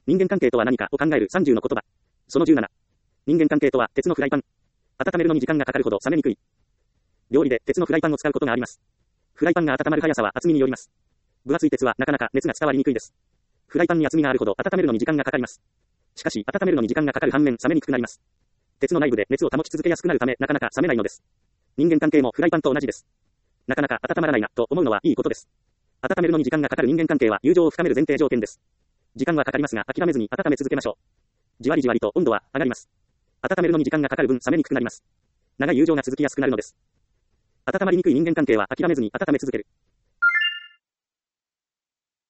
人間関係とは何かを考える30の言葉。その17。人間関係とは、鉄のフライパン。温めるのに時間がかかるほど冷めにくい。料理で鉄のフライパンを使うことがあります。フライパンが温まる速さは厚みによります。分厚い鉄はなかなか熱が伝わりにくいです。フライパンに厚みがあるほど温めるのに時間がかかります。しかし、温めるのに時間がかかる反面冷めにくくなります。鉄の内部で熱を保ち続けやすくなるため、なかなか冷めないのです。人間関係もフライパンと同じです。なかなか温まらないな、と思うのはいいことです。温めるのに時間がかかる人間関係は友情を深める前提条件です。時間はかかりますが、諦めずに温め続けましょう。じわりじわりと温度は上がります。温めるのに時間がかかる分冷めにくくなります。長い友情が続きやすくなるのです。温まりにくい人間関係は諦めずに温め続ける。